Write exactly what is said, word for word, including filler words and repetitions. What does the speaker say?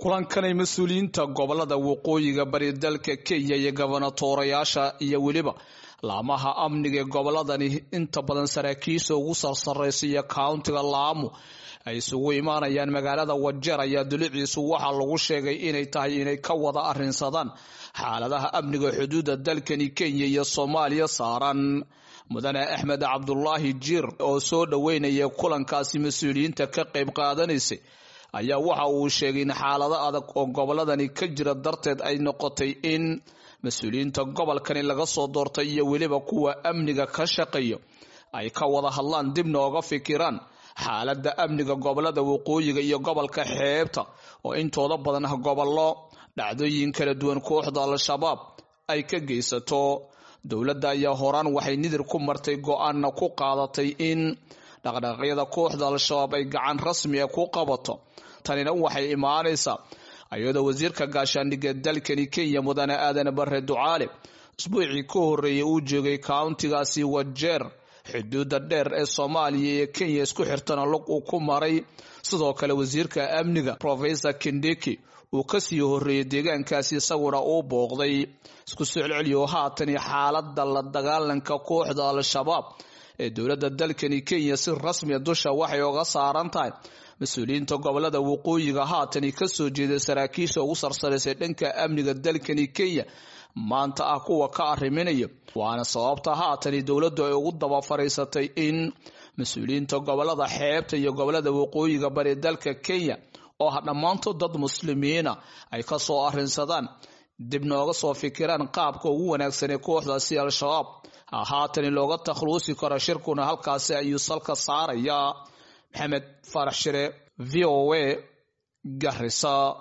kulankanay mas'uuliyiinta gobolada waqooyiga bari dalka Kenya iyo gobernatorayaasha iyo waliba laamaha amniga goboladani inta badan saraakiisha ugu sarsareysay countiga Lamu ay isugu imaanayaan magaalada Wajir ayaa duliciisu waxa lagu sheegay inay tahay inay ka wada arrinsadaan xaaladaha amniga xuduudda dalkani Kenya iyo Soomaaliya saaran mudane Axmed Cabdullaahi Jir oo soo dhaweynaya kulankaasi mas'uuliyiinta ka qayb qaadanaysay ayaa waxa uu sheegay in xaalada adag oo goboladani ka jira darteed ay noqotay in mas'uuliyiinta gobolkani laga soo doortay iyo waliba kuwa amniga ka shaqeeyo ay ka wada hadlaan dibna uga fikiraan xaaladda amniga gobolada waqooyiga iyo gobolka xeebta oo intooda badan ah gobollo dhacdooyin kala duwan kooxda al-shabaab ay ka geysato dowladda ayaa horaan waxay nidir ku martay go'aanna ku qaadatay in dhaqdhaqaaqyada kooxda al-shabaab ay gacan rasmi ah ku qabato tanina waxay imaanaysaa ayadoo wasiirka gaashaandhigga dalkani Kenya mudane Aadan Barre Ducaale usbuucii ka horeeyay uu joogay countigaasi Wajir xuduudda dheer ee Soomaaliya iyo Kenya isku xirtana lug uu ku maray sidoo kale wasiirka amniga Professor Kindiki uu ka sii horeeyay deegaankaasi isaguna uu booqday isku soo celceliyo haatan xaaladda la dagaalanka kooxda al-shabaab ee dowladda dalkani Kenya si rasmi ah dusha waxay uga saaran tahay mas'uuliyiinta gobolada waqooyiga haatan ka soo jeeday saraakiisha ugu sarsareysay dhanka amniga dalkani Kenya maanta ah kuwa ka arriminaya waana sababta haatan dowladdu ay ugu daba fariisatay in mas'uuliyiinta gobolada xeebta iyo gobolada waqooyiga bari dalka Kenya oo dhammaantood dad muslimiina ay ka soo arrinsadaan dibna uga soo fikiraan qaabka ugu wanaagsan ee kooxdaasi al-shabaab haatan looga takhluusi karo shirkuna halkaasi ayuu salka saaraya Maxamed Farax Shire V O A Garissa.